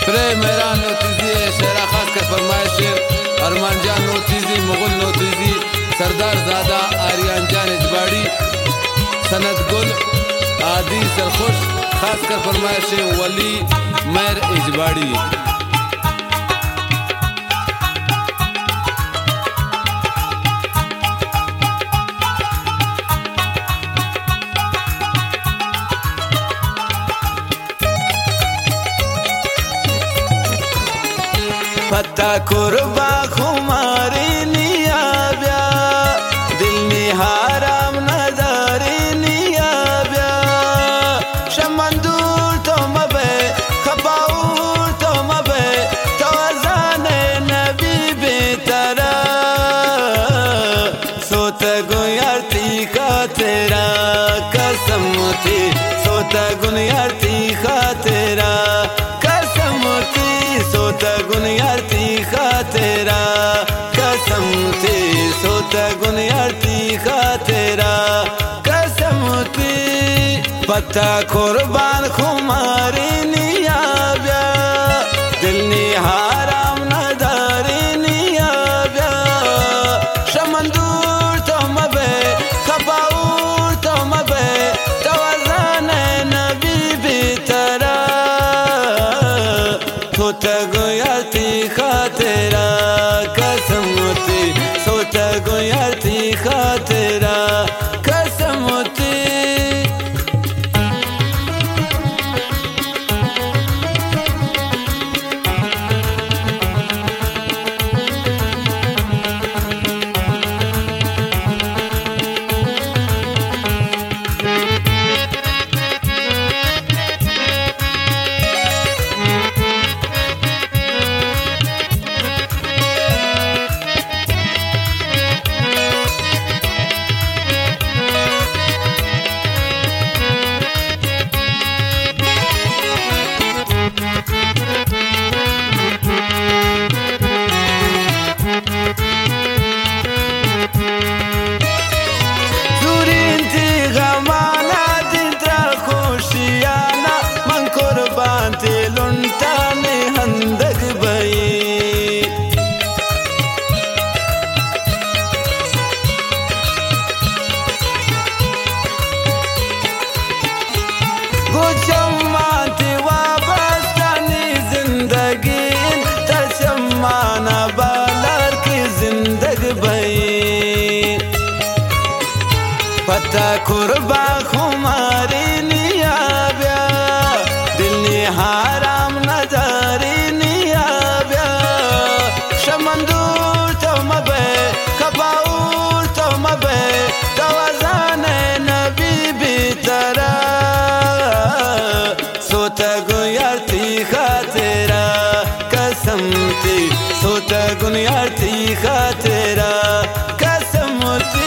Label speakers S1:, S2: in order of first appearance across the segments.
S1: मेरा नोतीजी शेरा खास कर फरमाइश अरमान जान नोतीजी, मुगल नोतीजी, सरदार ज़ादा, आर्यन जान इजबाड़ी, सनत गुल, आदि सरखुश, खास कर फरमाइश वली मैर इजबाड़ी।
S2: पता कुर्बा खुमारी निया ब्या दिल निहाराम नजारी निया ब्या शमंदूर तो मबे खबाऊर तो मबे तो अज़ाने नबी बेतरा सोत गुयारती का तेरा कसम थी सोत गुयारती का तेरा कसम थी सोत गुनयारती खा तेरा कसम थी सोत गुनयारती खा तेरा कसम थी पता कुर्बान खुमारी निया ब्या दिल निहाराम नदारी निया ब्या शमंदूर तो मबे खबाऊर तो मबे तवज़ान नबी बेतरा सोत गुयारती खा तेरा कसम थी सोत गुयारती खा तेरा कसम थी। पता कुर्बा खुमारी निया ब्या दिल निहाराम नजारी निया ब्या शमंदूर तो मबे खबाऊर तो मबे तवज़ान नबी बेतरा सोत गुयारती खा तेरा कसम थी सोत गुयारती खा तेरा कसम थी।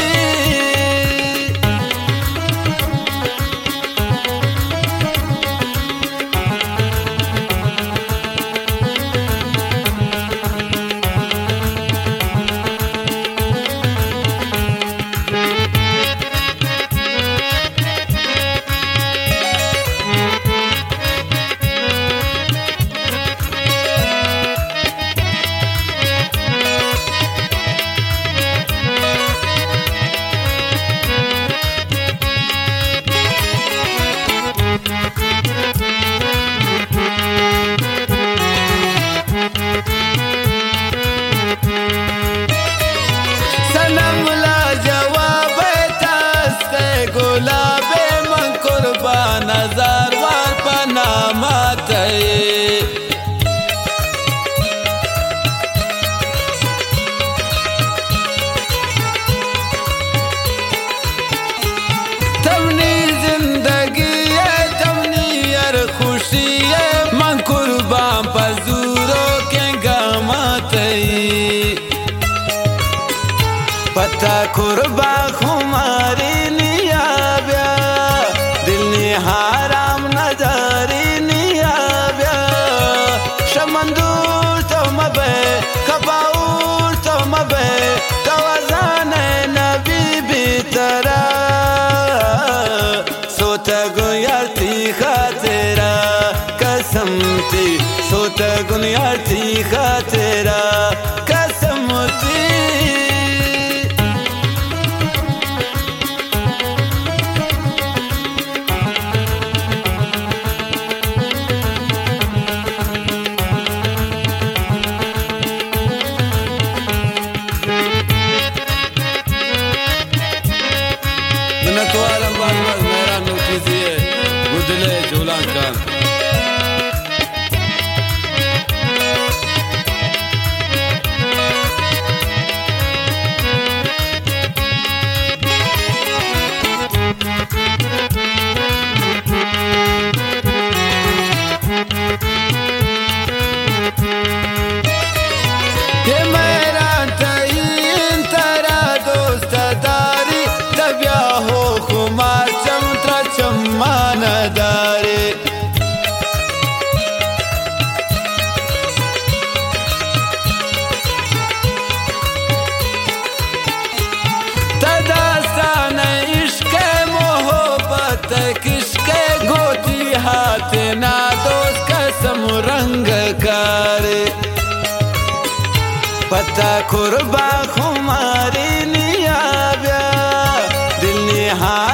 S2: नज़र वार पनामा तमनी जिंदगी है तमनी यार खुशी है मन कुर्बान पजूरों के गामत पता कुर्बा खुमारी निया ब्या दिल निहाराम नजारी निया ब्या शमंदूर तो मबे खबाऊर तो मबे तवज़ान नबी बेतरा सोत गुयारती खा तेरा कसम थी सोत गुनिया तीखा तेरा कसम थी
S1: منتوالم بانواز مهران نوتیزیه گودله جولان کان
S2: ना दोस्त कसम रंग करे पता कुर्बा खुमारी निया दिल निहा